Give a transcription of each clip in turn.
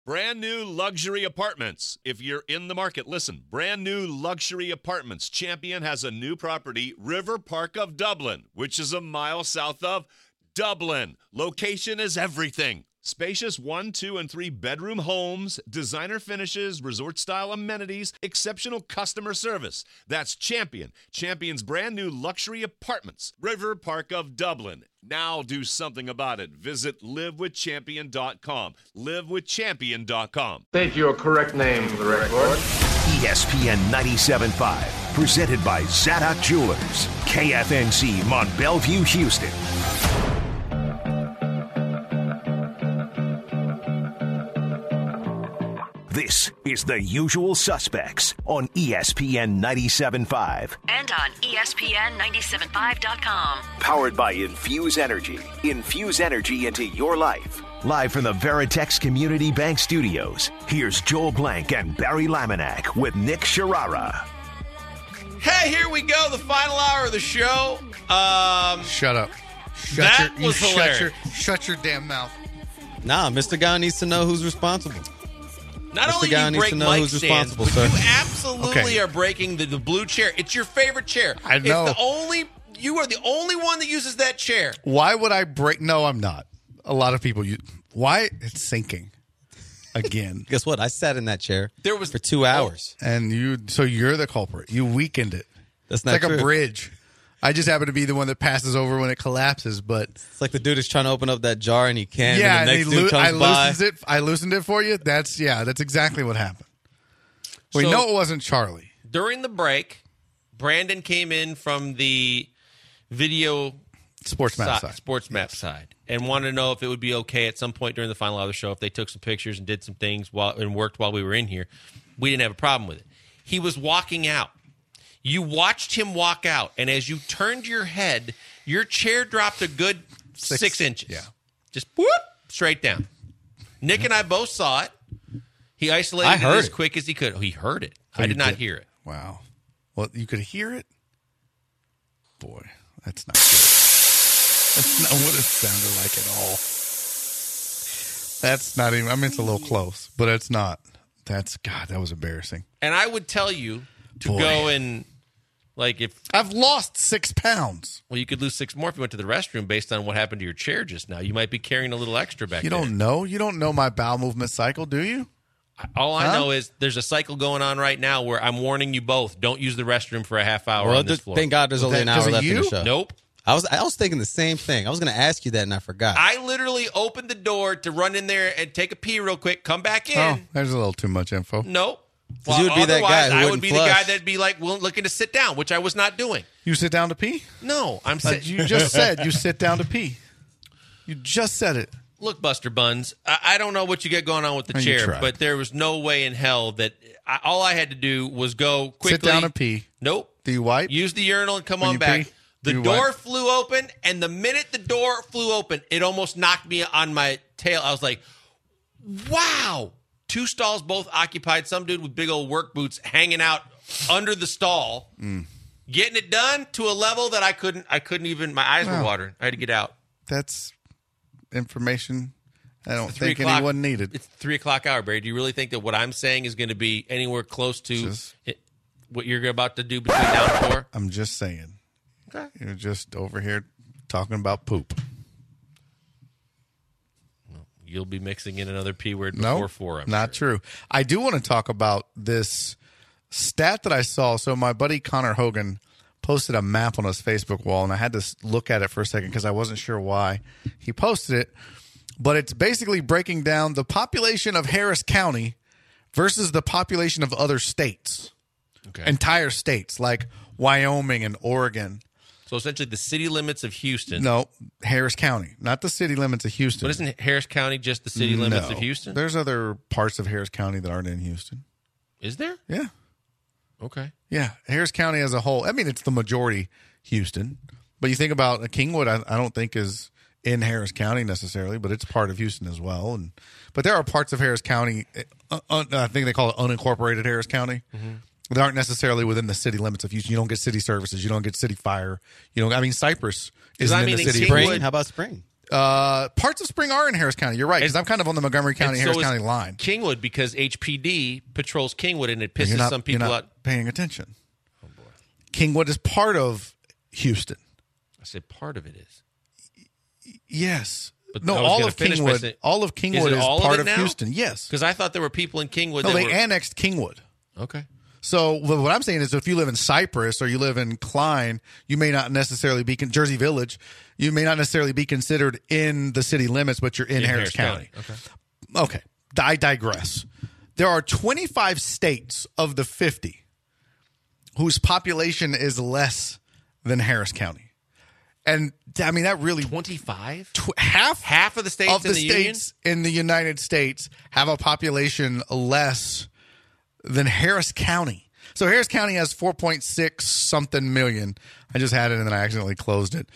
Brand new luxury apartments. If you're in the market, listen. Brand new luxury apartments. Champion has a new property, River Park of Dublin, which is a mile south of Dublin. Location is everything. Spacious 1, 2, and 3 bedroom homes, designer finishes, resort-style amenities, exceptional customer service. That's Champion. Champion's brand new luxury apartments, River Park of Dublin. Now do something about it. Visit livewithchampion.com. Livewithchampion.com. State your correct name for the record. ESPN 97.5, presented by Zadok Jewelers, KFNC, Mont Bellevue, Houston. This is The Usual Suspects on ESPN 97.5. And on ESPN975.com. Powered by Infuse Energy. Infuse energy into your life. Live from the Veritex Community Bank Studios, here's Joel Blank and Barry Laminack with Nick Sharara. Hey, here we go, the final hour of the show. Shut up. Shut your damn mouth. Nah, Mr. Guy needs to know who's responsible. Not only do you break mic stands, but you absolutely are breaking the blue chair. It's your favorite chair. I know. You are the only one that uses that chair. Why would I break? No, I'm not. A lot of people use. Why? It's sinking again. Guess what? I sat in that chair for 2 hours. And you're the culprit. You weakened it. That's not true. It's like a bridge. I just happen to be the one that passes over when it collapses, but it's like the dude is trying to open up that jar and he can't. Yeah, and the next dude comes by. I loosened it for you. That's exactly what happened. We know it wasn't Charlie. During the break, Brandon came in from the video sports map side and wanted to know if it would be okay at some point during the final hour of the show if they took some pictures and did some things and worked while we were in here. We didn't have a problem with it. He was walking out. You watched him walk out, and as you turned your head, your chair dropped a good 6 inches. Yeah. Just whoop, straight down. Nick and I both saw it. He isolated it as quick as he could. Oh, he heard it. I did not hear it. Wow. Well, you could hear it? Boy, that's not good. That's not what it sounded like at all. That's not even, I mean, it's a little close, but it's not. God, that was embarrassing. And I would tell you to go and, like, if I've lost 6 pounds. Well, you could lose 6 more if you went to the restroom based on what happened to your chair just now. You might be carrying a little extra back there. You don't know? You don't know my bowel movement cycle, do you? All I know is there's a cycle going on right now where I'm warning you both, don't use the restroom for a half hour on this floor. Thank God there's only an hour left in the show. Nope. I was thinking the same thing. I was going to ask you that, and I forgot. I literally opened the door to run in there and take a pee real quick, come back in. Oh, there's a little too much info. Nope. Well, you would be that guy who I would be flush. the guy that'd be like looking to sit down, which I was not doing. You sit down to pee? No, I'm sitting. You just said you sit down to pee. You just said it. Look, Buster Buns, I don't know what you get going on with the chair, but there was no way in hell that all I had to do was go quickly. Sit down and pee. Nope. Do you wipe? Use the urinal and come on back. Pee? The door flew open, and the minute the door flew open, it almost knocked me on my tail. I was like, wow. 2 stalls both occupied. Some dude with big old work boots hanging out under the stall, getting it done to a level that I couldn't even, my eyes were watering. I had to get out. That's information I don't think anyone needed. It's 3 o'clock hour, Barry. Do you really think that what I'm saying is going to be anywhere close to what you're about to do between now and 4? I'm just saying. Okay. You're just over here talking about poop. You'll be mixing in another P word before 4. I'm not true. I do want to talk about this stat that I saw. So my buddy Connor Hogan posted a map on his Facebook wall, and I had to look at it for a second because I wasn't sure why he posted it. But it's basically breaking down the population of Harris County versus the population of other states. Okay. Entire states like Wyoming and Oregon. So essentially the city limits of Houston. No, Harris County, not the city limits of Houston. But isn't Harris County just the city limits of Houston? There's other parts of Harris County that aren't in Houston. Is there? Yeah. Okay. Yeah, Harris County as a whole. I mean, it's the majority Houston. But you think about Kingwood, I don't think is in Harris County necessarily, but it's part of Houston as well. But there are parts of Harris County, I think they call it unincorporated Harris County. Mm-hmm. They aren't necessarily within the city limits of Houston. You don't get city services. You don't get city fire. Cypress isn't in the city. Spring. How about Spring? Parts of Spring are in Harris County. You're right, because I'm kind of on the Montgomery County, And Harris so is County line. Kingwood, because HPD patrols Kingwood, and it pisses You're not, some people you're not out. paying attention. Oh, boy. Kingwood is part of Houston. I said part of it is. Yes. But No, I was all gonna of finish by Kingwood. saying- All of Kingwood it is all of part it of now? Houston. Yes. Because I thought there were people in Kingwood No, that they were... annexed Kingwood. Okay. So what I'm saying is, if you live in Cypress or you live in Klein, you may not necessarily be Jersey Village. You may not necessarily be considered in the city limits, but you're in Harris County. Okay. I digress. There are 25 states of the 50 whose population is less than Harris County. And I mean, that really 25? half of the states of in the the union? states in the United States have a population less than Harris County. So Harris County has 4.6 something million. I just had it and then I accidentally closed it.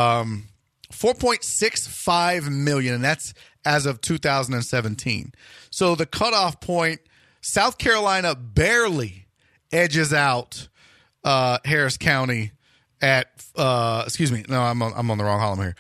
4.65 million, and that's as of 2017. So the cutoff point, South Carolina barely edges out Harris County at excuse me, no, I'm on the wrong column here.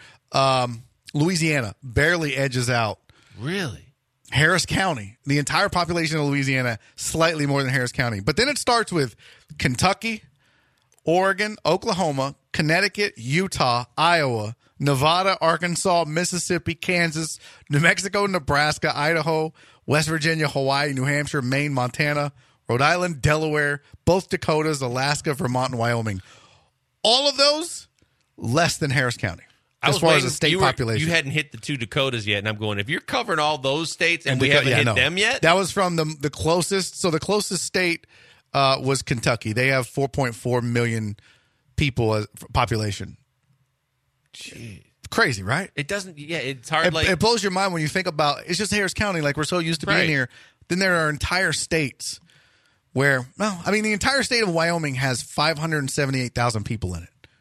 Louisiana barely edges out Really? Harris County. The entire population of Louisiana slightly more than Harris County. But then it starts with Kentucky, Oregon, Oklahoma, Connecticut, Utah, Iowa, Nevada, Arkansas, Mississippi, Kansas, New Mexico, Nebraska, Idaho, West Virginia, Hawaii, New Hampshire, Maine, Montana, Rhode Island, Delaware, both Dakotas, Alaska, Vermont, and Wyoming. All of those less than Harris County as far as the state population. You hadn't hit the two Dakotas yet, and I'm going, if you're covering all those states and we haven't hit them yet? That was from the closest. So the closest state was Kentucky. They have 4.4 million people as population. Jeez. Crazy, right? It doesn't, it's hard. It blows your mind when you think about it's just Harris County. Like, we're so used to being Right. here. Then there are entire states where, the entire state of Wyoming has 578,000 people in it.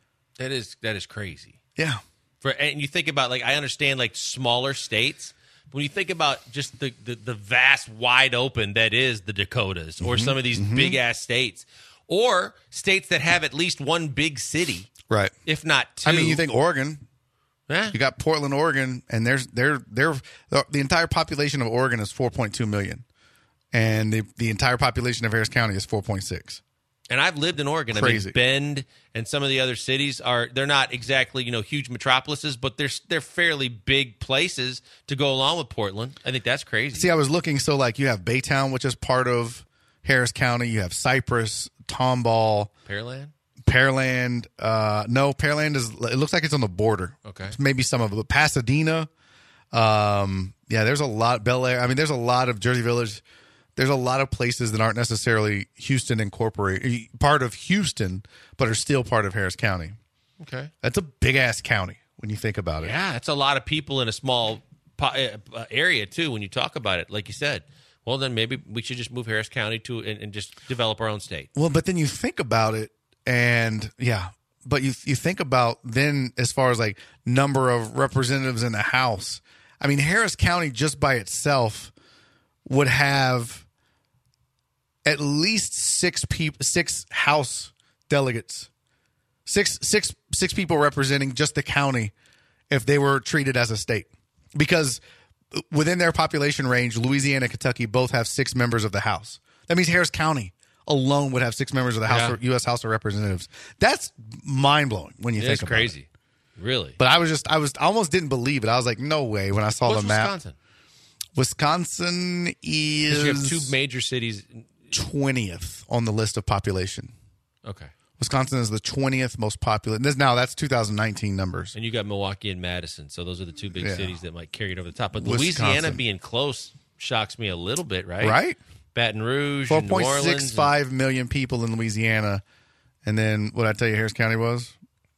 That is crazy. Yeah. And you think about, I understand, smaller states. But when you think about just the vast, wide open that is the Dakotas or some of these big-ass states, or states that have at least one big city, Right. if not two. You think Oregon. Yeah. You got Portland, Oregon, and the entire population of Oregon is 4.2 million. And the entire population of Harris County is 4.6. And I've lived in Oregon. Crazy. Bend and some of the other cities they're not exactly, huge metropolises, but they're fairly big places to go along with Portland. I think that's crazy. See, I was looking, so you have Baytown, which is part of Harris County. You have Cypress, Tomball, Pearland. No, Pearland it looks like it's on the border. Okay. Maybe some of it. But Pasadena. There's a lot. Bel Air. There's a lot of Jersey Village. There's a lot of places that aren't necessarily Houston incorporated, part of Houston, but are still part of Harris County. Okay. That's a big-ass county when you think about it. Yeah, it's a lot of people in a small area, too, when you talk about it, like you said. Well, then maybe we should just move Harris County and just develop our own state. Well, but then you think about it, and but you think about then as far as number of representatives in the House. Harris County just by itself would have at least six House delegates, six people representing just the county if they were treated as a state, because within their population range, Louisiana and Kentucky both have 6 members of the House. That means Harris County alone would have 6 members of the House, U.S. House of Representatives. That's mind blowing when you think about crazy. it. Really? But I almost didn't believe it. I was like, no way when I saw the map. Wisconsin? Wisconsin is you have 2 major cities. 20th on the list of population. Okay. Wisconsin is the 20th most popular. That's 2019 numbers. And you got Milwaukee and Madison. So those are the 2 big cities that might carry it over the top. But Wisconsin. Louisiana being close shocks me a little bit, right? Right. Baton Rouge, New Orleans. 4.65 million people in Louisiana. And then what I tell you Harris County was?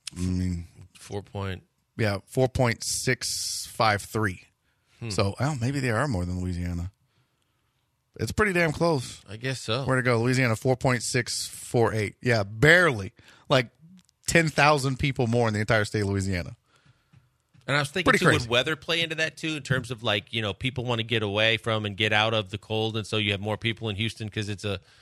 4.653. So, maybe they are more than Louisiana. It's pretty damn close. I guess so. Where to go? Louisiana, 4.648. Yeah, barely. 10,000 people more in the entire state of Louisiana. And I was thinking, Pretty too, crazy. would weather play into that, too, in terms of, people want to get away from and get out of the cold, and so you have more people in Houston because it's a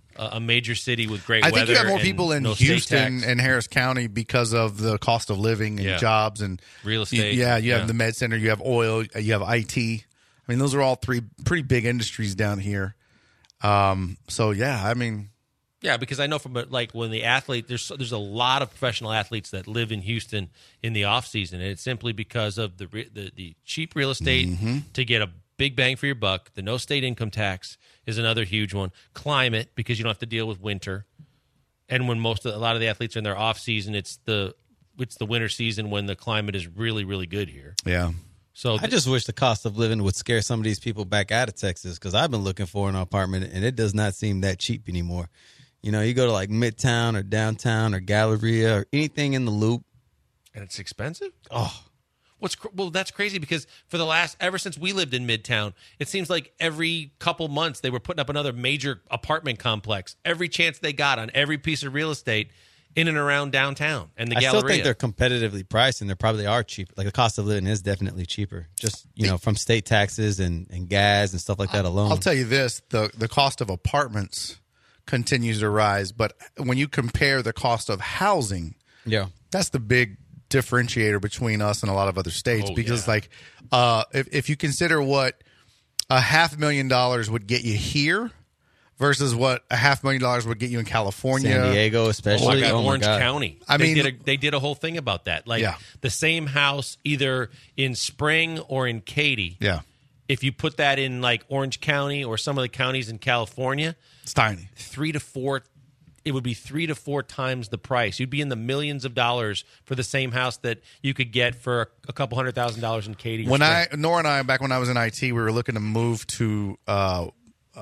a major city with great I weather. think you have more and people in no state Houston tax. and Harris County because of the cost of living and jobs and real estate. You have the med center, you have oil, you have IT. I mean, those are all three pretty big industries down here. So yeah, I mean, yeah, because I know from like when the athlete there's a lot of professional athletes that live in Houston in the off season, and it's simply because of the cheap real estate to get a big bang for your buck. The no state income tax is another huge one. Climate, because you don't have to deal with winter, and when a lot of the athletes are in their off season, it's the winter season when the climate is really, really good here. yeah. So I just wish the cost of living would scare some of these people back out of Texas, because I've been looking for an apartment and it does not seem that cheap anymore. You know, you go to like Midtown or downtown or Galleria or anything in the Loop. and it's expensive. Oh, Well, that's crazy because ever since we lived in Midtown, it seems like every couple months they were putting up another major apartment complex. Every chance they got on every piece of real estate in and around downtown and the I Galleria. still think they're competitively priced, and they probably are cheap. Like the cost of living is definitely cheaper, just from state taxes and gas and stuff like that alone. I'll tell you this: the cost of apartments continues to rise, but when you compare the cost of housing, that's the big differentiator between us and a lot of other states. Because if you consider what $500,000 would get you here versus what $500,000 would get you in California, San Diego, especially Orange County. I mean, they did a whole thing about that. Like the same house either in Spring or in Katy. Yeah. If you put that in like Orange County or some of the counties in California, it's tiny. It would be 3 to 4 times the price. You'd be in the millions of dollars for the same house that you could get for a couple $100,000 in Katy. Nora and I, back when I was in IT, we were looking to move to up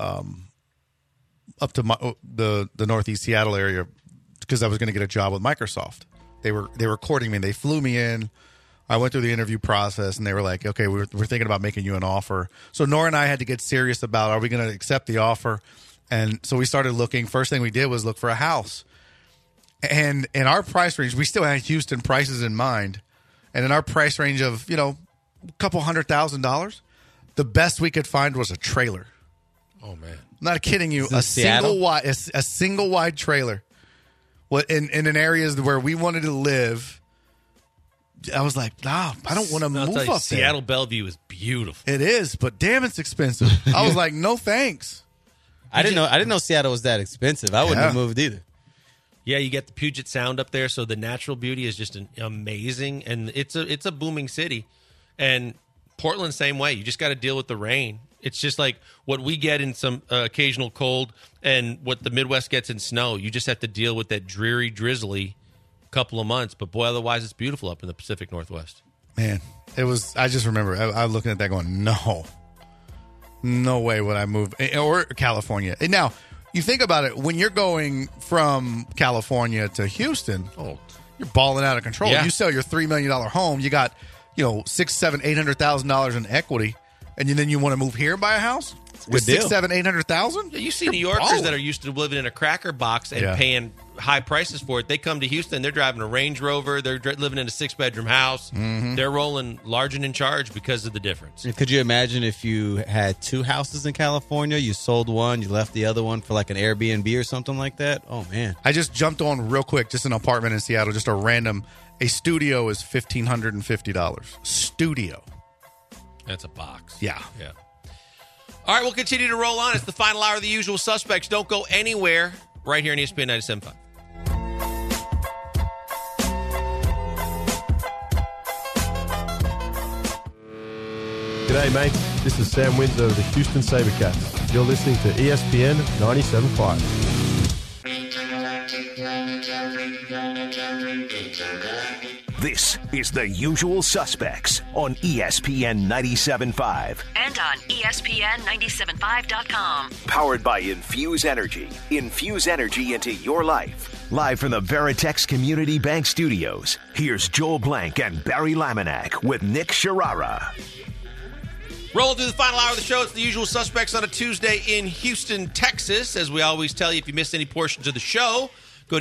to the Northeast Seattle area because I was going to get a job with Microsoft. They were courting me. They flew me in. I went through the interview process, and they were like, "Okay, we're thinking about making you an offer." So Nora and I had to get serious about, are we going to accept the offer? And so we started looking. First thing we did was look for a house. And in our price range, we still had Houston prices in mind. And in our price range of, a couple $100,000, the best we could find was a trailer. Oh, man. I'm not kidding you. A Seattle? single wide trailer. In an areas where we wanted to live. I was like, nah, I don't want to move up there. Seattle Bellevue is beautiful. It is, but damn, it's expensive. I was like, no thanks. I didn't know Seattle was that expensive. I wouldn't have moved either. Yeah, you get the Puget Sound up there, so the natural beauty is just amazing, and it's a booming city. And Portland, same way. You just got to deal with the rain. It's just like what we get in some occasional cold and what the Midwest gets in snow. You just have to deal with that dreary, drizzly couple of months. But boy, otherwise it's beautiful up in the Pacific Northwest. Man, it was. I just remember I was looking at that going, no way would I move, or California. And now you think about it, when you're going from California to Houston, you're balling out of control. Yeah. You sell your $3 million home, you got $600,000, $700,000, $800,000 in equity, and then you want to move here and buy a house with Good deal. $600,000, $800,000. You see New Yorkers that are used to living in a cracker box and paying high prices for it. They come to Houston, they're driving a Range Rover, they're living in a 6-bedroom house. Mm-hmm. They're rolling large and in charge because of the difference. Could you imagine if you had 2 houses in California, you sold one, you left the other one for like an Airbnb or something like that? Oh, man. I just jumped on real quick, just an apartment in Seattle, just a random. A studio is $1,550. Studio. That's a box. Yeah. Yeah. All right, we'll continue to roll on. It's the final hour of The Usual Suspects. Don't go anywhere right here on ESPN 97.5. G'day, mate. This is Sam Windsor of the Houston SaberCats. You're listening to ESPN 97.5. This is The Usual Suspects on ESPN 97.5. And on ESPN975.com. Powered by Infuse Energy. Infuse energy into your life. Live from the Veritex Community Bank Studios, here's Joel Blank and Barry Laminack with Nick Sharara. Rolling through the final hour of the show. It's The Usual Suspects on a Tuesday in Houston, Texas. As we always tell you, if you missed any portions of the show, go to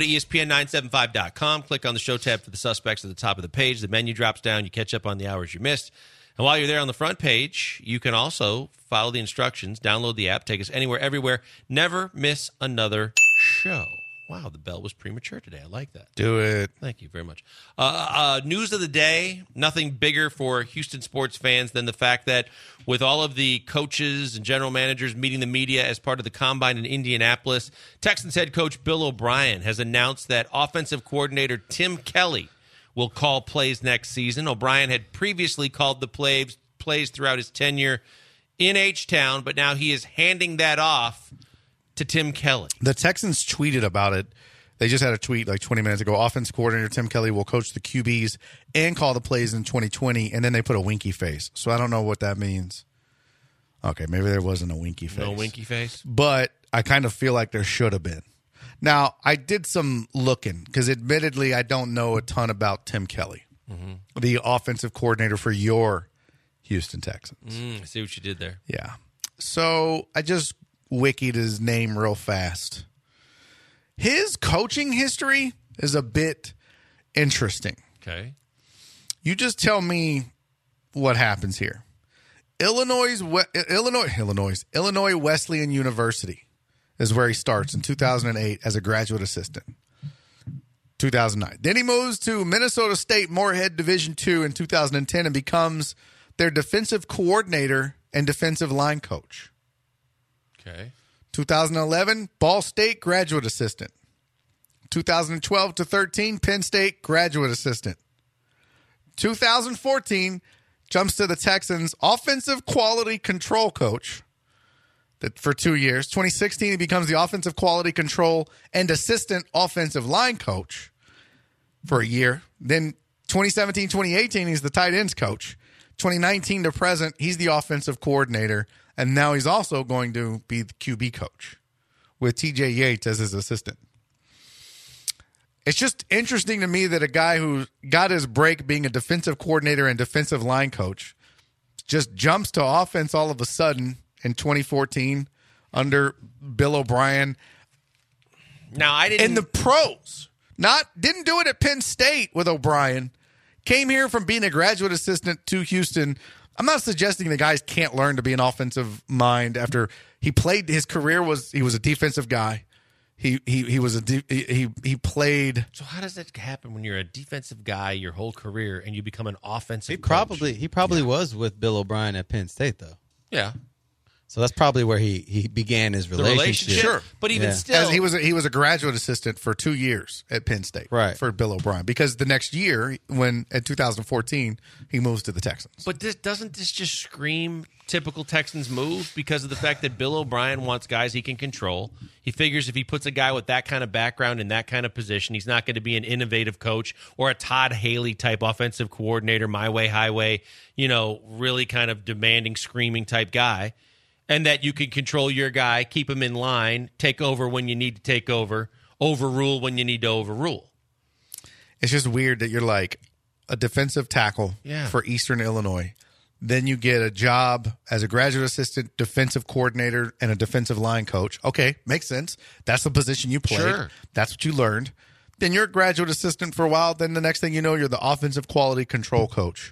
ESPN975.com. Click on the show tab for the suspects at the top of the page. The menu drops down. You catch up on the hours you missed. And while you're there on the front page, you can also follow the instructions, download the app, take us anywhere, everywhere. Never miss another show. Wow, the bell was premature today. I like that. Do it. Thank you very much. News of the day, nothing bigger for Houston sports fans than the fact that with all of the coaches and general managers meeting the media as part of the Combine in Indianapolis, Texans head coach Bill O'Brien has announced that offensive coordinator Tim Kelly will call plays next season. O'Brien had previously called the plays throughout his tenure in H-Town, but now he is handing that off to Tim Kelly. The Texans tweeted about it. They just had a tweet like 20 minutes ago. Offense coordinator Tim Kelly will coach the QBs and call the plays in 2020, and then they put a winky face. So I don't know what that means. Okay, maybe there wasn't a winky face. No winky face? But I kind of feel like there should have been. Now, I did some looking because admittedly I don't know a ton about Tim Kelly, the offensive coordinator for your Houston Texans. I see what you did there. Yeah. So I just wikied his name real fast. His coaching history is a bit interesting. Okay. You just tell me what happens here. Illinois Wesleyan University is where he starts in 2008 as a graduate assistant. 2009. Then he moves to Minnesota State Moorhead Division II in 2010 and becomes their defensive coordinator and defensive line coach. Okay. 2011, Ball State graduate assistant. 2012 to 13, Penn State graduate assistant. 2014, jumps to the Texans offensive quality control coach for 2 years. 2016, he becomes the offensive quality control and assistant offensive line coach for a year. Then 2017, 2018, he's the tight ends coach. 2019 to present, he's the offensive coordinator. And now he's also going to be the QB coach with TJ Yates as his assistant. It's just interesting to me that a guy who got his break being a defensive coordinator and defensive line coach just jumps to offense all of a sudden in 2014 under Bill O'Brien. Now, I didn't. In the pros. Didn't do it at Penn State with O'Brien. Came here from being a graduate assistant to Houston. I'm not suggesting the guys can't learn to be an offensive mind after he played. His career he was a defensive guy. He played. So how does that happen when you're a defensive guy your whole career and you become an offensive coach? He probably Yeah. was with Bill O'Brien at Penn State though. Yeah. So that's probably where he began his relationship. Sure. But even still, As he was a graduate assistant for 2 years at Penn State, right, for Bill O'Brien. Because the next year, in 2014, he moves to the Texans. But doesn't this just scream typical Texans move because of the fact that Bill O'Brien wants guys he can control? He figures if he puts a guy with that kind of background in that kind of position, he's not going to be an innovative coach or a Todd Haley type offensive coordinator, my way, highway, really kind of demanding, screaming type guy. And that you can control your guy, keep him in line, take over when you need to take over, overrule when you need to overrule. It's just weird that you're like a defensive tackle for Eastern Illinois. Then you get a job as a graduate assistant, defensive coordinator, and a defensive line coach. Okay, makes sense. That's the position you played. Sure. That's what you learned. Then you're a graduate assistant for a while. Then the next thing you know, you're the offensive quality control coach.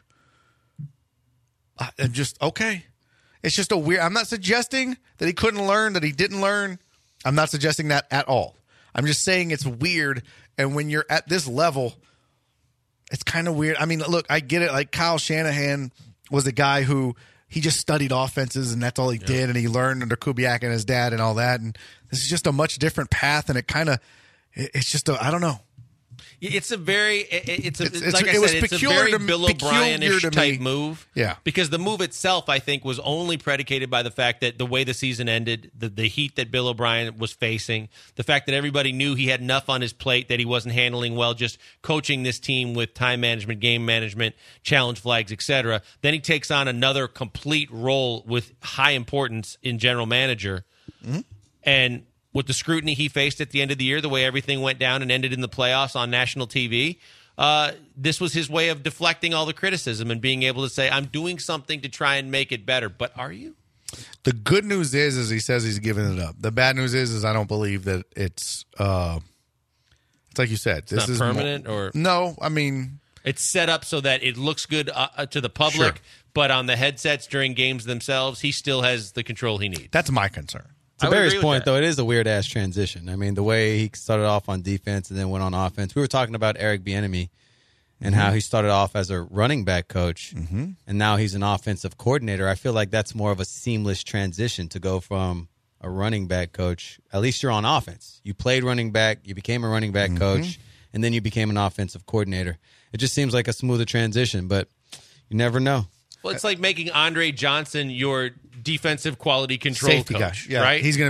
I'm just, okay. It's just a weird. I'm not suggesting that he couldn't learn, that he didn't learn. I'm not suggesting that at all. I'm just saying it's weird. And when you're at this level, it's kind of weird. I mean, look, I get it. Like Kyle Shanahan was a guy who he just studied offenses and that's all he did. And he learned under Kubiak and his dad and all that. And this is just a much different path. And it's just I don't know. It's a very, it's a peculiar very Bill O'Brien-ish type move. Yeah. Because the move itself, I think, was only predicated by the fact that the way the season ended, the heat that Bill O'Brien was facing, the fact that everybody knew he had enough on his plate that he wasn't handling well, just coaching this team with time management, game management, challenge flags, etc. Then he takes on another complete role with high importance in general manager. Mm-hmm. And with the scrutiny he faced at the end of the year, the way everything went down and ended in the playoffs on national TV, this was his way of deflecting all the criticism and being able to say, I'm doing something to try and make it better. But are you? The good news is he says he's giving it up. The bad news is I don't believe that it's like you said. This is permanent or no. I mean, It's set up so that it looks good to the public, Sure. but on the headsets during games themselves, he still has the control he needs. That's my concern. To I would Barry's agree with point, that. though, it is a weird-ass transition. I mean, the way he started off on defense and then went on offense. We were talking about Eric Bieniemy and how he started off as a running back coach, and now he's an offensive coordinator. I feel like that's more of a seamless transition to go from a running back coach. At least you're on offense. You played running back, you became a running back coach, and then you became an offensive coordinator. It just seems like a smoother transition, but you never know. Well, it's like making Andre Johnson your defensive quality control Safety coach, guy. Yeah, right? He's going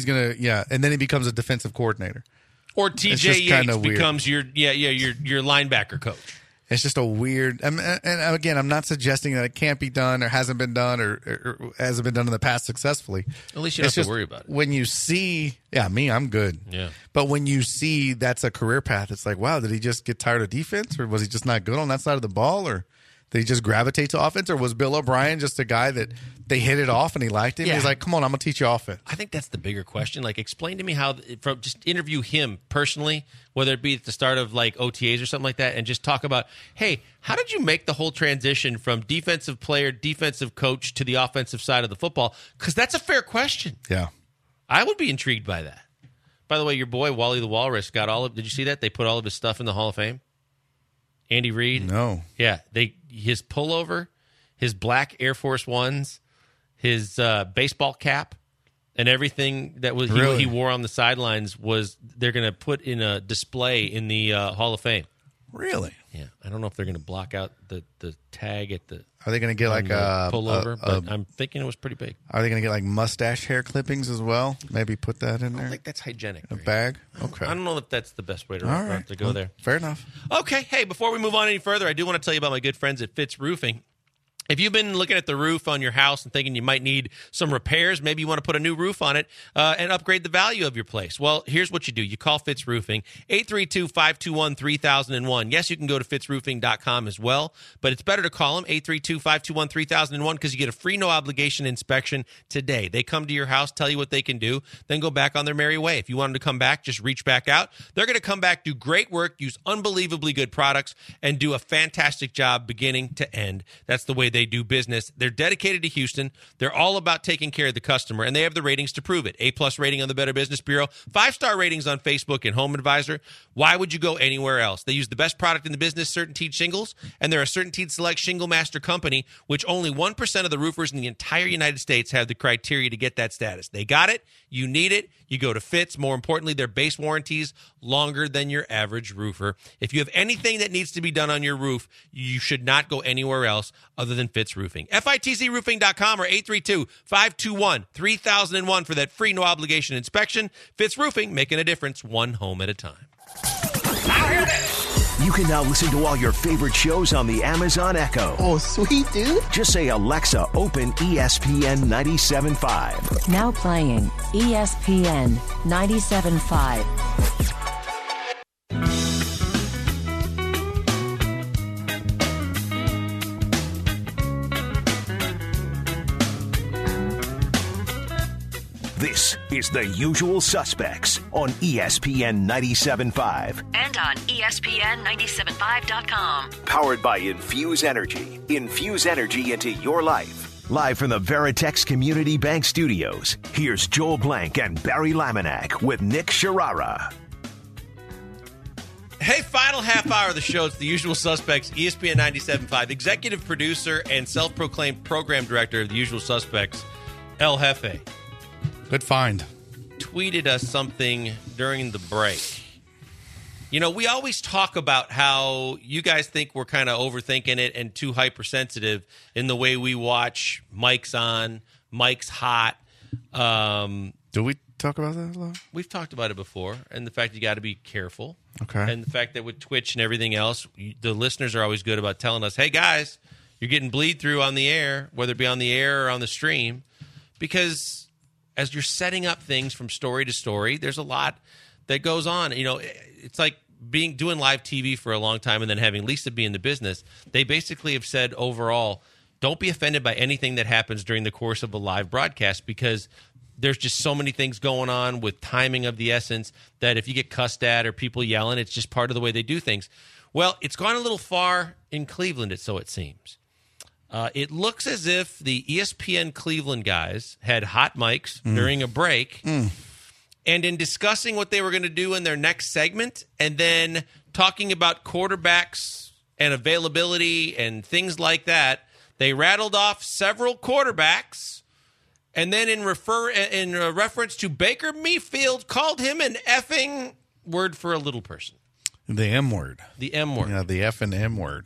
to, and then he becomes a defensive coordinator. Or It's TJ just Yates kinda weird. becomes your linebacker coach. It's just a weird, and again, I'm not suggesting that it can't be done or hasn't been done or hasn't been done in the past successfully. At least you don't It's have just to worry about it. When you see, I'm good. Yeah. But when you see that's a career path, it's like, wow, did he just get tired of defense, or was he just not good on that side of the ball, or did he just gravitate to offense, or was Bill O'Brien just a guy that they hit it off and he liked him? Yeah. He's like, come on, I'm gonna teach you offense. I think that's the bigger question. Like, explain to me how, just interview him personally, whether it be at the start of like OTAs or something like that, and just talk about, hey, how did you make the whole transition from defensive player, defensive coach to the offensive side of the football? Because that's a fair question. Yeah. I would be intrigued by that. By the way, your boy Wally the Walrus got did you see that? They put all of his stuff in the Hall of Fame. Andy Reid. No. Yeah, his pullover, his black Air Force Ones, his baseball cap, and everything that was Really? he wore on the sidelines they're going to put in a display in the Hall of Fame. Really? Yeah, I don't know if they're going to block out the tag at the Are they gonna get like a pullover, but I'm thinking it was pretty big. Are they gonna get like mustache hair clippings as well? Maybe put that in I there. think that's hygienic. A Barry. bag. Okay. I don't know if that's the best way to All right. go there. Fair enough. Okay, hey, before we move on any further, I do want to tell you about my good friends at Fitz Roofing. If you've been looking at the roof on your house and thinking you might need some repairs, maybe you want to put a new roof on it and upgrade the value of your place. Well, here's what you do. You call Fitz Roofing, 832-521-3001. Yes, you can go to fitzroofing.com as well, but it's better to call them, 832-521-3001, because you get a free no-obligation inspection today. They come to your house, tell you what they can do, then go back on their merry way. If you want them to come back, just reach back out. They're going to come back, do great work, use unbelievably good products, and do a fantastic job beginning to end. That's the way they do business. They're dedicated to Houston. They're all about taking care of the customer, and they have the ratings to prove it. A+ rating on the Better Business Bureau, 5-star ratings on Facebook and Home Advisor. Why would you go anywhere else? They use the best product in the business, CertainTeed Shingles, and they're a CertainTeed Select Shingle Master company, which only 1% of the roofers in the entire United States have the criteria to get that status. They got it. You need it. You go to Fitz. More importantly, their base warranties longer than your average roofer. If you have anything that needs to be done on your roof, you should not go anywhere else other than Fitz Roofing. FITZroofing.com or 832-521-3001 for that free no obligation inspection. Fitz Roofing, making a difference one home at a time. You can now listen to all your favorite shows on the Amazon Echo. Oh, sweet, dude. Just say, Alexa, open ESPN 97.5. Now playing ESPN 97.5. This is The Usual Suspects on ESPN 97.5. And on ESPN975.com. Powered by Infuse Energy. Infuse energy into your life. Live from the Veritex Community Bank Studios, here's Joel Blank and Barry Laminack with Nick Sharara. Hey, final half hour of the show. It's The Usual Suspects, ESPN 97.5. Executive producer and self-proclaimed program director of The Usual Suspects, El Jefe, Good find. tweeted us something during the break. You know, we always talk about how you guys think we're kind of overthinking it and too hypersensitive in the way we watch Mike's On, Mike's Hot. Do we talk about that a lot? We've talked about it before, and the fact you got to be careful. Okay. And the fact that with Twitch and everything else, the listeners are always good about telling us, hey, guys, you're getting bleed through on the air, whether it be on the air or on the stream, because as you're setting up things from story to story, there's a lot that goes on. You know, it's like doing live TV for a long time and then having Lisa be in the business. They basically have said overall, don't be offended by anything that happens during the course of a live broadcast, because there's just so many things going on with timing of the essence that if you get cussed at or people yelling, it's just part of the way they do things. Well, it's gone a little far in Cleveland, so it seems. It looks as if the ESPN Cleveland guys had hot mics during a break, and in discussing what they were going to do in their next segment, and then talking about quarterbacks and availability and things like that, they rattled off several quarterbacks, and then in reference to Baker Mayfield, called him an effing word for a little person. The M word. The M word. Yeah, the F and M word.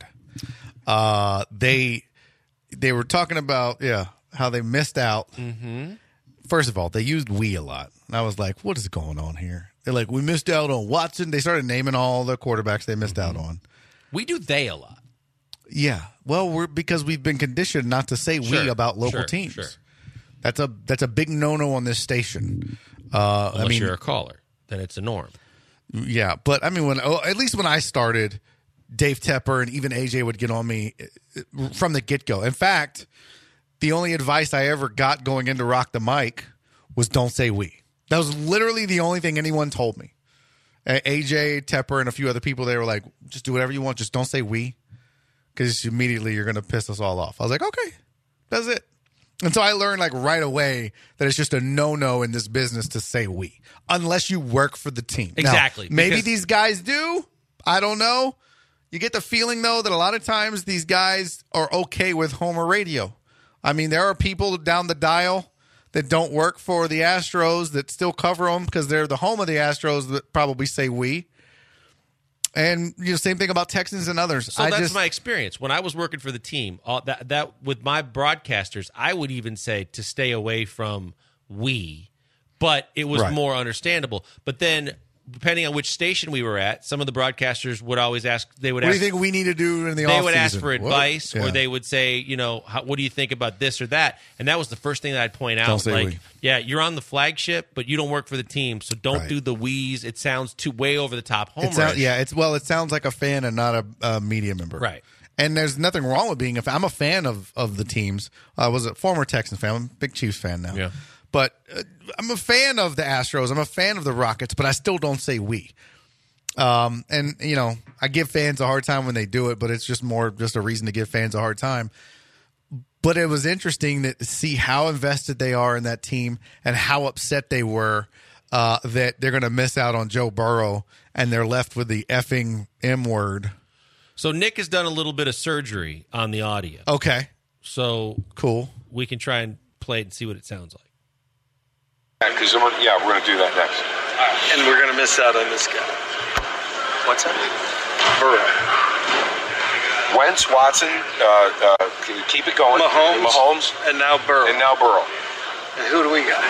They were talking about, how they missed out. Mm-hmm. First of all, they used we a lot. And I was like, what is going on here? They're like, we missed out on Watson. They started naming all the quarterbacks they missed out on. We do they a lot. Yeah. Well, because we've been conditioned not to say we about local teams. Sure. That's a big no-no on this station. Unless you're a caller, then it's a norm. Yeah, but I mean, at least when I started, Dave Tepper and even AJ would get on me from the get-go. In fact, the only advice I ever got going into Rock the Mic was don't say we. That was literally the only thing anyone told me. AJ, Tepper, and a few other people, they were like, just do whatever you want. Just don't say we, because immediately you're going to piss us all off. I was like, okay, that's it. And so I learned like right away that it's just a no-no in this business to say we, unless you work for the team. Exactly. Now, maybe these guys do. I don't know. You get the feeling, though, that a lot of times these guys are okay with Homer radio. I mean, there are people down the dial that don't work for the Astros that still cover them because they're the home of the Astros that probably say we. And same thing about Texans and others. So that's my experience. When I was working for the team, that with my broadcasters, I would even say to stay away from we, but it was more understandable. But then, depending on which station we were at, some of the broadcasters would always ask. What do you think we need to do in the off-season? They would ask for advice, or they would say, what do you think about this or that? And that was the first thing that I'd point out. Don't say we. Yeah, you're on the flagship, but you don't work for the team, so don't do the we's. It sounds way over the top. Homerish. It sounds like a fan and not a media member. Right. And there's nothing wrong with being a fan. I'm a fan of the teams. I was a former Texans fan. I'm a big Chiefs fan now. Yeah. But I'm a fan of the Astros. I'm a fan of the Rockets, but I still don't say we. And, I give fans a hard time when they do it, but it's just a reason to give fans a hard time. But it was interesting to see how invested they are in that team and how upset they were that they're going to miss out on Joe Burrow and they're left with the effing M word. So Nick has done a little bit of surgery on the audio. Okay. So cool. We can try and play it and see what it sounds like. Because we're going to do that next. And we're going to miss out on this guy. What's that? Burrow. Wentz, Watson, keep it going. Mahomes. And now Burrow. And who do we got?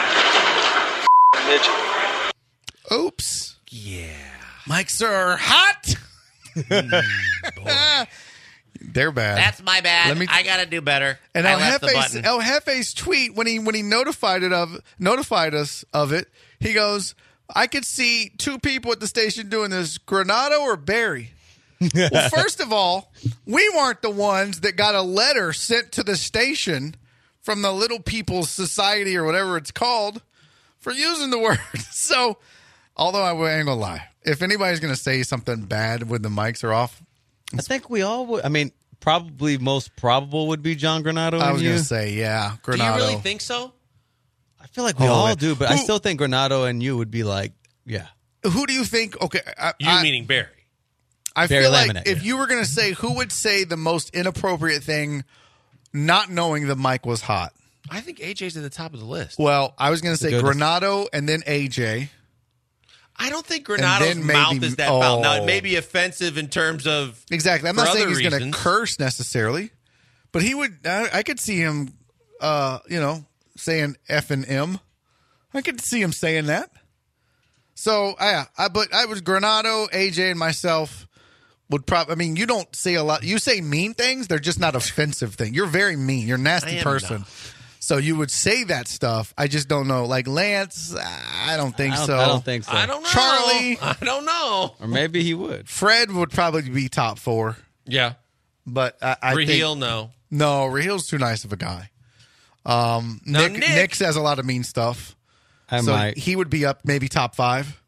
Midget. Oops. Yeah. Mics are hot. They're bad. That's my bad. I got to do better. And El Jefe's tweet when he notified us of it, he goes, I could see two people at the station doing this, Granado or Barry. Well, first of all, we weren't the ones that got a letter sent to the station from the Little People's Society or whatever it's called for using the word. So, although I ain't gonna lie, if anybody's gonna say something bad when the mics are off, I think we all would. I mean, probably most probable would be John Granado. I was going to say, Granado. Do you really think so? I feel like we all do, but I still think Granado and you would be like, yeah. Who do you think? Okay, meaning Barry. I feel like if you were going to say who would say the most inappropriate thing, not knowing the mic was hot. I think AJ's at the top of the list. Well, I was going to say Granado and then AJ. I don't think Granado's mouth is that foul. Now, it may be offensive in terms of exactly. I'm not saying he's going to curse necessarily, but he would. I could see him, saying F and M. I could see him saying that. So but I was Granado, AJ, and myself would probably. I mean, you don't say a lot. You say mean things. They're just not offensive things. You're very mean. You're a nasty person. So you would say that stuff. I just don't know. Like Lance, I don't think so. I don't think so. I don't know. Charlie, I don't know. Or maybe he would. Fred would probably be top 4. Yeah. But I Raheel, think, no. No, Rahil's too nice of a guy. Nick says a lot of mean stuff. He would be up maybe top 5.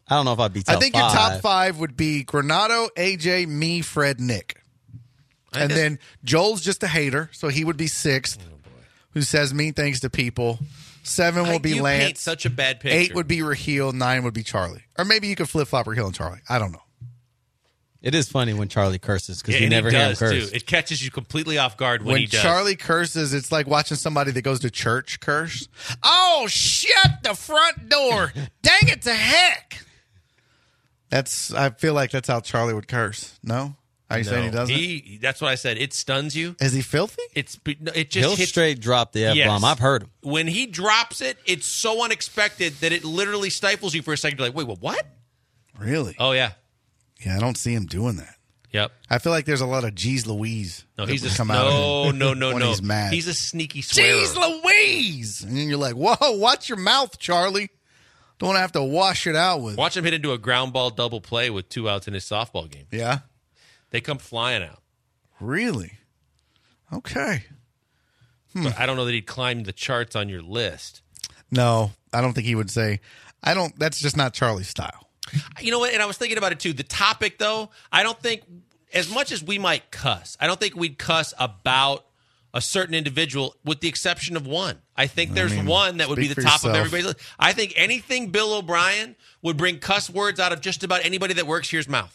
I don't know if I'd be top 5. I think your top 5 would be Granado, AJ, me, Fred, Nick. And then Joel's just a hater, so he would be 6th, who says mean things to people. 7 will be you Lance. Paint such a bad picture. 8 would be Raheel. 9 would be Charlie. Or maybe you could flip-flop Raheel and Charlie. I don't know. It is funny when Charlie curses because you and never he hear him does, curse. too. It catches you completely off guard when he does. When Charlie curses, it's like watching somebody that goes to church curse. Oh, shut the front door. Dang it to heck. I feel like that's how Charlie would curse. No? Are you saying he doesn't? That's what I said. It stuns you. Is he filthy? It just He'll hits. straight drop the F-bomb. I've heard him. When he drops it, it's so unexpected that it literally stifles you for a second. You're like, wait, what? Really? Oh, yeah. Yeah, I don't see him doing that. Yep. I feel like there's a lot of Geez Louise. No, that he's would a come out no. when he's mad. He's a sneaky swearer. Geez Louise! And then you're like, whoa, watch your mouth, Charlie. Don't want to have to wash it out with. Watch him hit into a ground ball double play with 2 outs in his softball game. Yeah? They come flying out. Really? Okay. But I don't know that he'd climb the charts on your list. No, I don't think he would say. That's just not Charlie's style. You know what? And I was thinking about it too. The topic, though, I don't think, as much as we might cuss, I don't think we'd cuss about a certain individual with the exception of one. I think there's one that would be the top of everybody's list. I think anything Bill O'Brien would bring cuss words out of just about anybody that works here's mouth.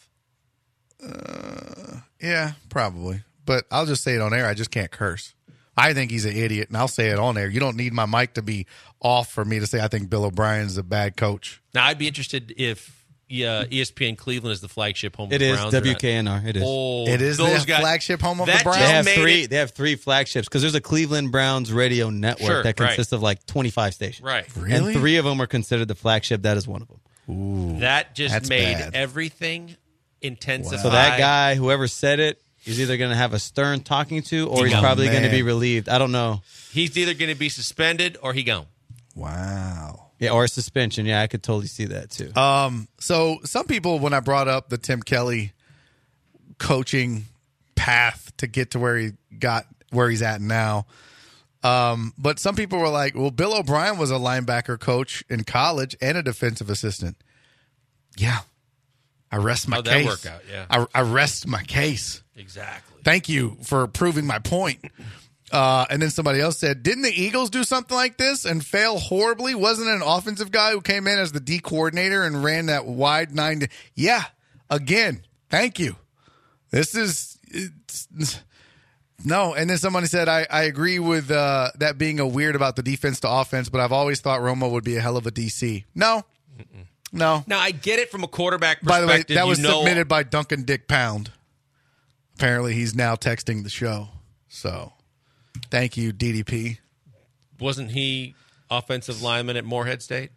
Yeah, probably. But I'll just say it on air. I just can't curse. I think he's an idiot, and I'll say it on air. You don't need my mic to be off for me to say I think Bill O'Brien's a bad coach. Now, I'd be interested if ESPN Cleveland is the flagship home of It the is Browns. WKNR. It is. Oh, It is the flagship home of the Browns? They have 3 flagships because there's a Cleveland Browns radio network that consists of like 25 stations. Right. Really? And 3 of them are considered the flagship. That is one of them. Ooh, that just made bad. everything intensified. So that guy, whoever said it, is either going to have a stern talking to or he's probably going to be relieved. I don't know. He's either going to be suspended or he gone. Wow. Yeah, or a suspension. Yeah, I could totally see that too. So some people, when I brought up the Tim Kelly coaching path to get to where he's at now, but some people were like, well, Bill O'Brien was a linebacker coach in college and a defensive assistant. Yeah. I rest my case. How'd that work out? Yeah. I rest my case. Exactly. Thank you for proving my point. And then somebody else said, didn't the Eagles do something like this and fail horribly? Wasn't it an offensive guy who came in as the D coordinator and ran that wide 9? Yeah. Again, thank you. No. And then somebody said, I agree with that being a weird about the defense to offense, but I've always thought Romo would be a hell of a DC. No. No. Now, I get it from a quarterback perspective. By the way, that was submitted by Duncan Dick Pound. Apparently, he's now texting the show. So, thank you, DDP. Wasn't he offensive lineman at Morehead State?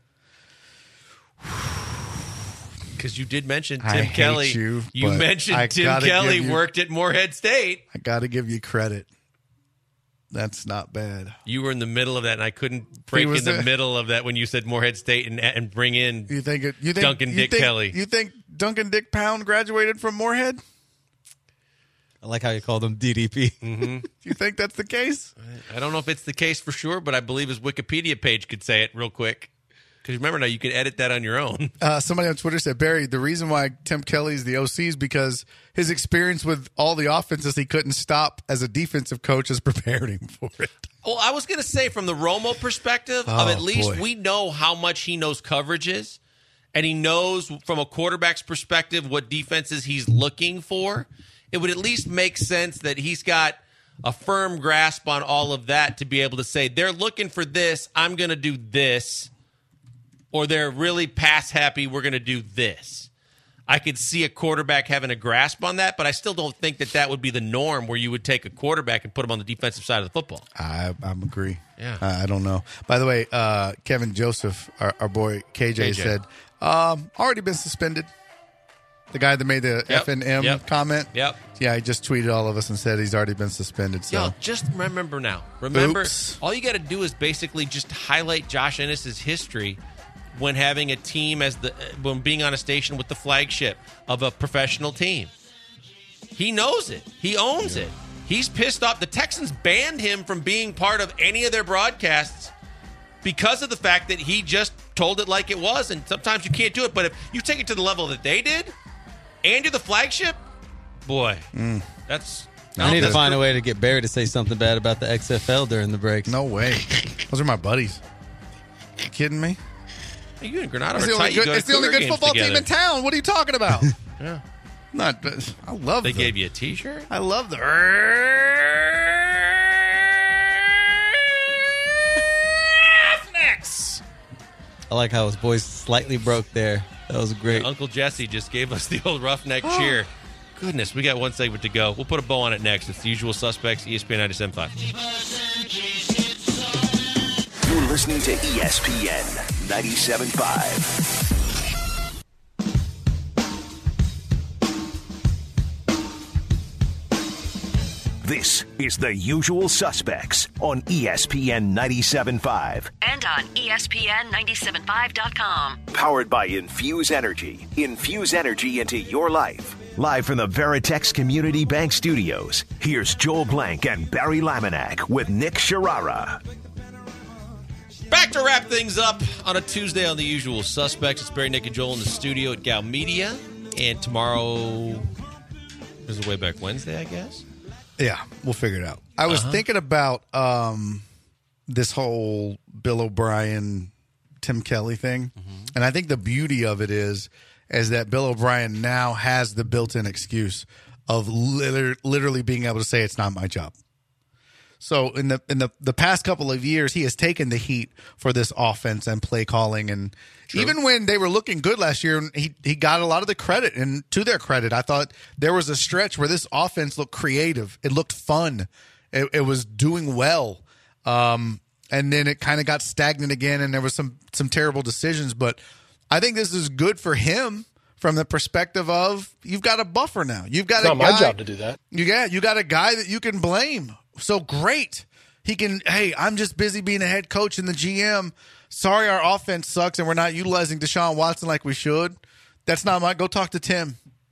Because you did mention Tim Kelly. You mentioned Tim Kelly worked at Morehead State. I got to give you credit. That's not bad. You were in the middle of that, and I couldn't break in the middle of that when you said Morehead State and bring in Duncan Dick Kelly. You think Duncan Dick Pound graduated from Morehead? I like how you called him DDP. Mm-hmm. Do you think that's the case? I don't know if it's the case for sure, but I believe his Wikipedia page could say it real quick. Because remember now, you can edit that on your own. Somebody on Twitter said, Barry, the reason why Tim Kelly's the OC is because his experience with all the offenses he couldn't stop as a defensive coach has prepared him for it. Well, I was going to say from the Romo perspective of at least we know how much he knows coverages, and he knows from a quarterback's perspective what defenses he's looking for. It would at least make sense that he's got a firm grasp on all of that to be able to say, they're looking for this, I'm going to do this. Or they're really pass happy, we're going to do this. I could see a quarterback having a grasp on that, but I still don't think that would be the norm where you would take a quarterback and put him on the defensive side of the football. I agree. Yeah. I don't know. By the way, Kevin Joseph, our boy KJ said, already been suspended. The guy that made the FNM comment. Yep. Yeah, he just tweeted all of us and said he's already been suspended. So Yo, just remember now. Remember, Oops. all you got to do is basically just highlight Josh Ennis's history when having a team when being on a station with the flagship of a professional team. He knows it. He owns it. He's pissed off. The Texans banned him from being part of any of their broadcasts because of the fact that he just told it like it was, and sometimes you can't do it. But if you take it to the level that they did, and you're the flagship, boy, that's... I need to find a way to get Barry to say something bad about the XFL during the breaks. No way. Those are my buddies. You kidding me? Hey, you and Granado are It's tight. the only good football team in town. What are you talking about? Yeah. I love They them. gave you a T-shirt? I love them. Roughnecks. I like how his voice slightly broke there. That was great. Uncle Jesse just gave us the old roughneck cheer. Goodness, we got one segment to go. We'll put a bow on it next. It's The Usual Suspects, ESPN 97.5. You're listening to ESPN 97.5. This is The Usual Suspects on ESPN 97.5. And on ESPN975.com. Powered by Infuse Energy. Infuse energy into your life. Live from the Veritex Community Bank Studios, here's Joel Blank and Barry Laminack with Nick Sharara. Back to wrap things up on a Tuesday on The Usual Suspects. It's Barry, Nick, and Joel in the studio at Gal Media. And tomorrow is a way back Wednesday, I guess. Yeah, we'll figure it out. I was thinking about this whole Bill O'Brien, Tim Kelly thing. And I think the beauty of it is that Bill O'Brien now has the built-in excuse of literally being able to say it's not my job. So in the past couple of years, he has taken the heat for this offense and play calling. And even when they were looking good last year, he got a lot of the credit. And to their credit, I thought there was a stretch where this offense looked creative. It looked fun. It was doing well. And then it kind of got stagnant again, and there was some terrible decisions. But I think this is good for him from the perspective of you've got a buffer now. You've got it's not my job to do that. You got a guy that you can blame. So great. He can, hey, I'm just busy being a head coach and the GM. Sorry, our offense sucks and we're not utilizing Deshaun Watson like we should. That's not my, go talk to Tim.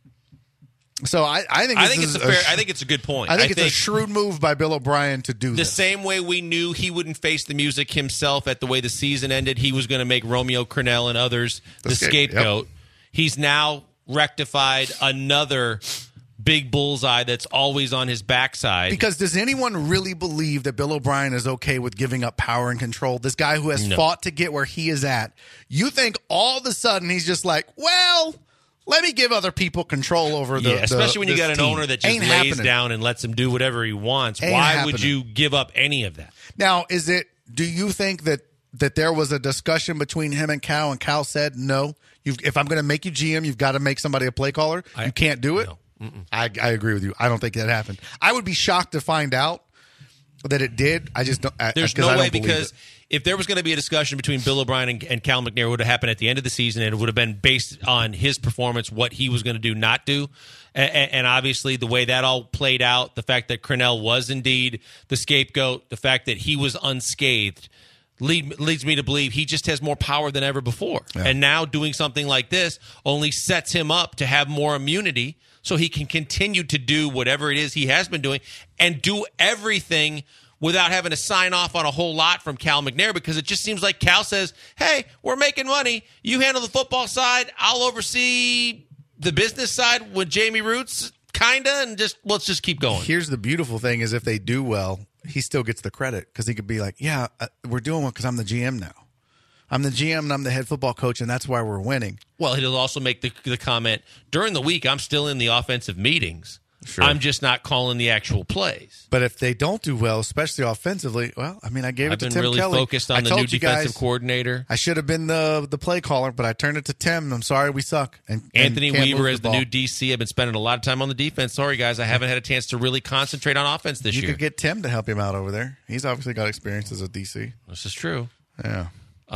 So I think it's a good point. I think it's a shrewd move by Bill O'Brien to do this. The same way we knew he wouldn't face the music himself at the way the season ended, he was going to make Romeo Crennel and others the scapegoat. Yep. He's now rectified another big bullseye that's always on his backside. Because does anyone really believe that Bill O'Brien is okay with giving up power and control? This guy who has fought to get where he is at. You think all of a sudden he's just like, well, let me give other people control over the especially when you got an team. owner that just lays down and lets him do whatever he wants. Why would you give up any of that? Now, do you think that there was a discussion between him and Cal said, no, if I'm going to make you GM, you've got to make somebody a play caller? You can't do it? No. I agree with you. I don't think that happened. I would be shocked to find out that it did. I just don't. There's no way, because if there was going to be a discussion between Bill O'Brien and Cal McNair, it would have happened at the end of the season, and it would have been based on his performance, what he was going to do, not do. And obviously, the way that all played out, the fact that Crennel was indeed the scapegoat, the fact that he was unscathed, leads me to believe he just has more power than ever before. Yeah. And now doing something like this only sets him up to have more immunity so he can continue to do whatever it is he has been doing and do everything without having to sign off on a whole lot from Cal McNair, because it just seems like Cal says, hey, we're making money. You handle the football side. I'll oversee the business side with Jamie Roots, kind of, and let's just keep going. Here's the beautiful thing is if they do well, he still gets the credit because he could be like, yeah, we're doing well because I'm the GM now. I'm the GM and I'm the head football coach, and that's why we're winning. Well, he'll also make the comment, during the week, I'm still in the offensive meetings. Sure. I'm just not calling the actual plays. But if they don't do well, especially offensively, well, I mean, I gave it to Tim Kelly. I've been really focused on the new defensive coordinator. I should have been the play caller, but I turned it to Tim. I'm sorry, we suck. And Anthony Weaver as the new DC. I've been spending a lot of time on the defense. Sorry, guys, I haven't had a chance to really concentrate on offense this year. You could get Tim to help him out over there. He's obviously got experience as a DC. This is true. Yeah.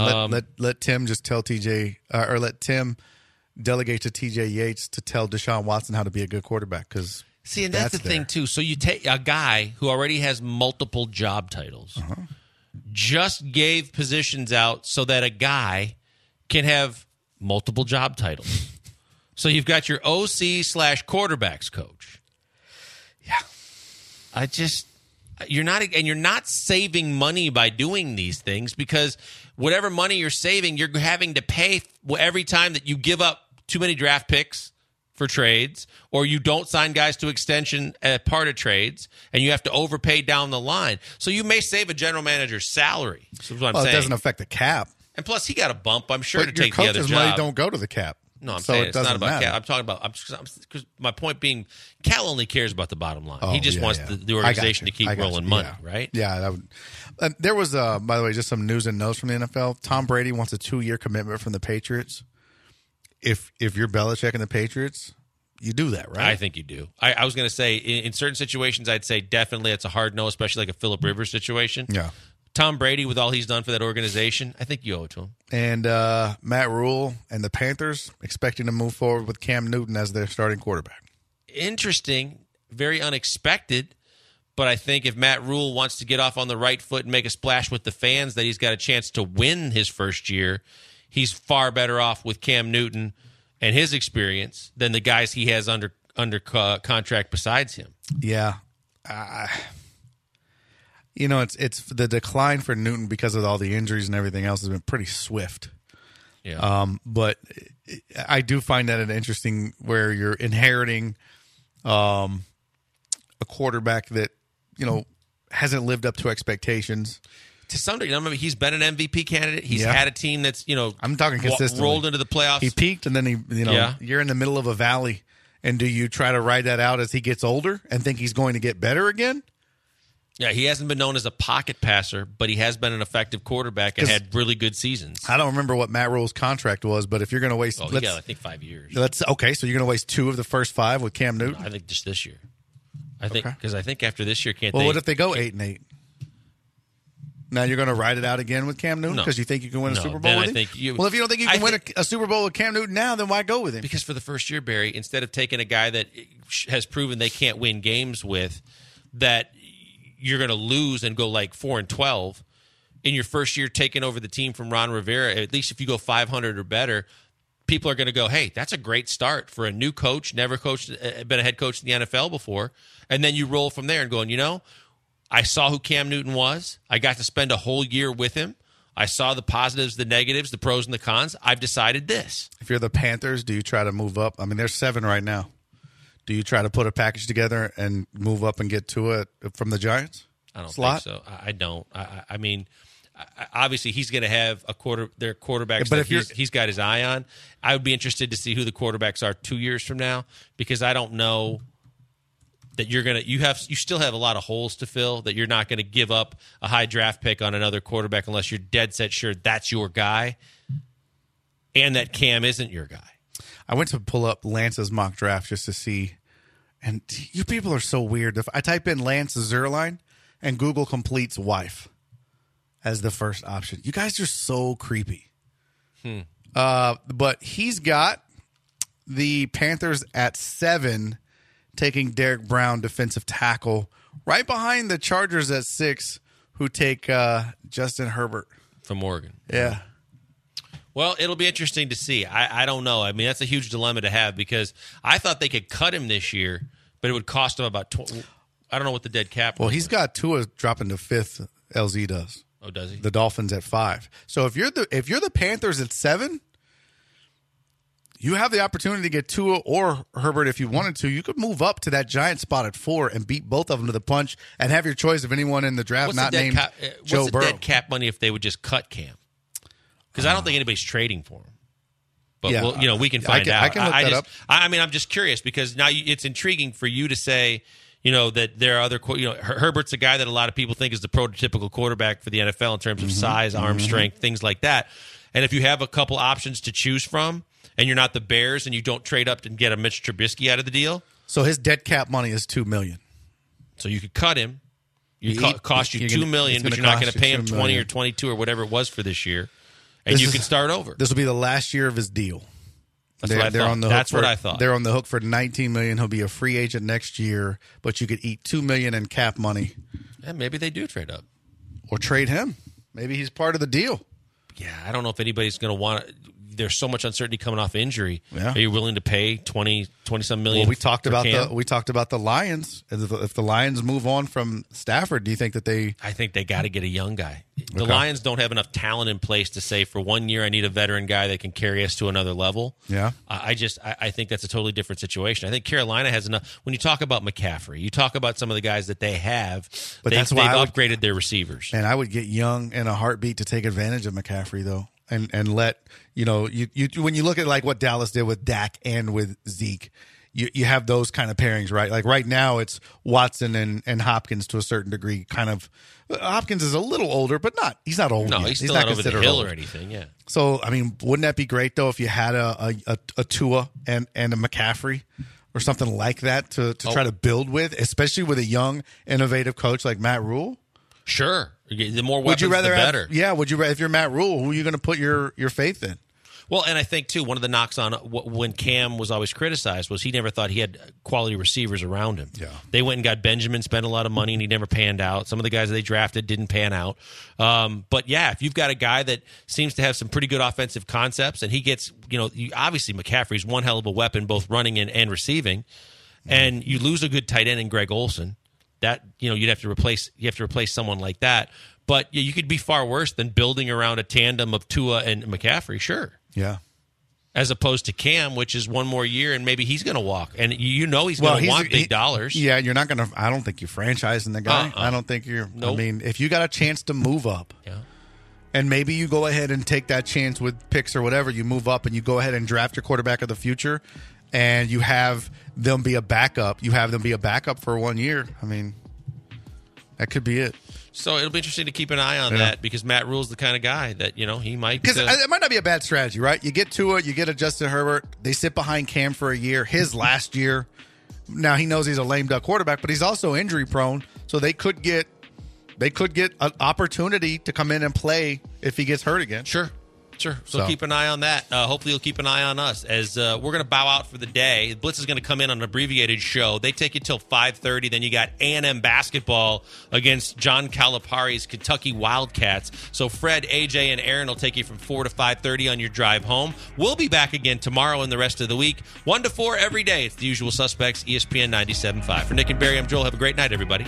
Let Tim just tell TJ, or let Tim delegate to TJ Yates to tell Deshaun Watson how to be a good quarterback. Because see, and that's the thing too. So you take a guy who already has multiple job titles, just gave positions out so that a guy can have multiple job titles. So you've got your OC/quarterbacks coach. Yeah, You're not saving money by doing these things, because whatever money you're saving, you're having to pay every time that you give up too many draft picks for trades, or you don't sign guys to extension as part of trades, and you have to overpay down the line. So you may save a general manager's salary. That's what I'm saying. It doesn't affect the cap. And plus, he got a bump, I'm sure, But to take the other your coach's job. money don't go to the cap. No, I'm So saying it it's not doesn't about matter. Cal. I'm talking about because my point being, Cal only cares about the bottom line. Oh, he just yeah, wants yeah. the I got organization you. to keep I got rolling you. money, Yeah. right? Yeah. That would, there was, by the way, just some news and notes from the NFL. Tom Brady wants a 2-year commitment from the Patriots. If you're Belichick and the Patriots, you do that, right? I think you do. I was going to say, in certain situations, I'd say definitely it's a hard no, especially like a Phillip Rivers situation. Yeah. Tom Brady, with all he's done for that organization, I think you owe it to him. And Matt Rule and the Panthers expecting to move forward with Cam Newton as their starting quarterback. Interesting, very unexpected, but I think if Matt Rule wants to get off on the right foot and make a splash with the fans, that he's got a chance to win his first year, he's far better off with Cam Newton and his experience than the guys he has under contract besides him. Yeah. It's the decline for Newton because of all the injuries and everything else has been pretty swift. Yeah. But I do find that an interesting where you're inheriting a quarterback that, hasn't lived up to expectations. To some degree, I mean, he's been an MVP candidate. He's had a team that's, I'm talking consistently. rolled into the playoffs. He peaked and then you're in the middle of a valley. And do you try to ride that out as he gets older and think he's going to get better again? Yeah, he hasn't been known as a pocket passer, but he has been an effective quarterback and had really good seasons. I don't remember what Matt Rule's contract was, but if you're going to waste, he got, I think, 5 years. Okay, so you're going to waste 2 of the first 5 with Cam Newton? I think just this year. I think after this year, Well, what if they go 8-8? Now you're going to ride it out again with Cam Newton because you think you can win a Super Bowl with him? Well, if you don't think you can win a Super Bowl with Cam Newton now, then why go with him? Because for the first year, Barry, instead of taking a guy that has proven they can't win games with, that you're going to lose and go like 4-12 in your first year taking over the team from Ron Rivera, at least if you go 500 or better, people are going to go, hey, that's a great start for a new coach, never been a head coach in the NFL before. And then you roll from there and going, I saw who Cam Newton was. I got to spend a whole year with him. I saw the positives, the negatives, the pros and the cons. I've decided this. If you're the Panthers, do you try to move up? I mean, there's 7 right now. Do you try to put a package together and move up and get to it from the Giants? I don't slot? think so. I don't. I mean, obviously he's going to have their quarterbacks but that if he's got his eye on. I would be interested to see who the quarterbacks are 2 years from now, because I don't know that you still have a lot of holes to fill, that you're not going to give up a high draft pick on another quarterback unless you're dead set sure that's your guy and that Cam isn't your guy. I went to pull up Lance's mock draft just to see, and you people are so weird. If I type in Lance Zierlein and Google completes wife as the first option, you guys are so creepy. But he's got the Panthers at 7, taking Derek Brown, defensive tackle, right behind the Chargers at 6, who take Justin Herbert from Oregon. Yeah. Well, it'll be interesting to see. I don't know. I mean, that's a huge dilemma to have, because I thought they could cut him this year, but it would cost him about I don't know what the dead cap. Well, he's got Tua dropping to 5th. LZ does. Oh, does he? The Dolphins at 5. So if you're the Panthers at 7, you have the opportunity to get Tua or Herbert if you wanted to. You could move up to that Giant spot at 4 and beat both of them to the punch and have your choice of anyone in the draft not named Joe Burrow. What's the dead cap money if they would just cut Cam? Because I don't think anybody's trading for him. But yeah, we can find out. I can look that up. I mean, I'm just curious, because now it's intriguing for you to say, that there are other, Herbert's a guy that a lot of people think is the prototypical quarterback for the NFL in terms of size, arm strength, things like that. And if you have a couple options to choose from, and you're not the Bears, and you don't trade up and get a Mitch Trubisky out of the deal. So his dead cap money is $2 million. So you could cut him. Cost you $2 million, but you're not going to pay him 20 or 22 or whatever it was for this year. And you can start over. This will be the last year of his deal. That's what I thought. That's what I thought. They're on the hook for $19 million. He'll be a free agent next year, but you could eat $2 million in cap money. Yeah, maybe they do trade up. Or trade him. Maybe he's part of the deal. Yeah, I don't know if anybody's going to want there's so much uncertainty coming off injury. Yeah. Are you willing to pay 20-some million? Well, we talked for about Cam? the Lions. If the Lions move on from Stafford, do you think that they? I think they got to get a young guy. The Okay. Lions don't have enough talent in place to say for 1 year I need a veteran guy that can carry us to another level. Yeah. I think that's a totally different situation. I think Carolina has enough. When you talk about McCaffrey, you talk about some of the guys that they have. But they've that's why upgraded their receivers. And I would get Young in a heartbeat to take advantage of McCaffrey, though, and let you when you look at like what Dallas did with Dak and with Zeke, you have those kind of pairings, right? Like right now, it's Watson and Hopkins to a certain degree. Kind of Hopkins is a little older, but he's not old. No, yet. he's still not over the considered hill old. or anything. Yeah. So I mean, wouldn't that be great though if you had a Tua and a McCaffrey? Or something like that to try to build with, especially with a young, innovative coach like Matt Rule. Sure. The more weapons, Would you rather the better. Would you rather, if you're Matt Rule, who are you going to put your faith in? Well, and I think, too, one of the knocks on when Cam was always criticized was he never thought he had quality receivers around him. Yeah. They went and got Benjamin, spent a lot of money, and he never panned out. Some of the guys they drafted didn't pan out. But, yeah, if you've got a guy that seems to have some pretty good offensive concepts, and he gets, obviously McCaffrey's one hell of a weapon, both running and receiving, and you lose a good tight end in Greg Olsen, that, you have to replace someone like that. But you could be far worse than building around a tandem of Tua and McCaffrey, sure. Yeah. As opposed to Cam, which is one more year, and maybe he's going to walk. And he's going to want big dollars. Yeah, you're not going to – I don't think you're franchising the guy. I don't think you're – Nope. I mean, if you got a chance to move up, Yeah. and maybe you go ahead and take that chance with picks or whatever, you move up and you go ahead and draft your quarterback of the future, and you have them be a backup. You have them be a backup for 1 year. I mean, that could be it. So it'll be interesting to keep an eye on that because Matt Rule's the kind of guy that, he might. Because it might not be a bad strategy, right? You get to it, you get a Justin Herbert. They sit behind Cam for a year. His last year. Now he knows he's a lame duck quarterback, but he's also injury prone. So they could get an opportunity to come in and play if he gets hurt again. Sure. So keep an eye on that. Hopefully you'll keep an eye on us as we're going to bow out for the day. Blitz is going to come in on an abbreviated show. They take you till 5:30. Then you got A&M basketball against John Calipari's Kentucky Wildcats. So Fred, AJ, and Aaron will take you from 4 to 5:30 on your drive home. We'll be back again tomorrow and the rest of the week, 1 to 4 every day. It's the usual suspects, ESPN 97.5. For Nick and Barry, I'm Joel. Have a great night, everybody.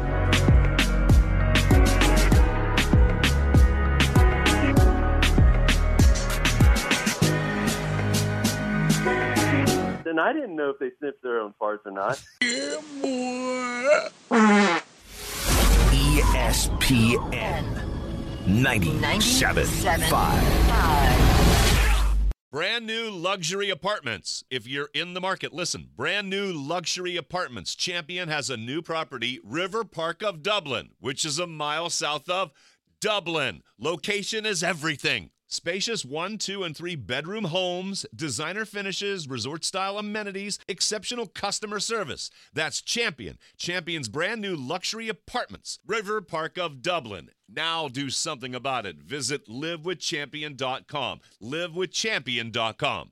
And I didn't know if they sniffed their own farts or not. ESPN 97.5. Brand new luxury apartments. If you're in the market, listen. Brand new luxury apartments. Champion has a new property, River Park of Dublin, which is a mile south of Dublin. Location is everything. Spacious 1, 2, and 3 bedroom homes, designer finishes, resort-style amenities, exceptional customer service. That's Champion. Champion's brand new luxury apartments, River Park of Dublin. Now do something about it. Visit livewithchampion.com. Livewithchampion.com.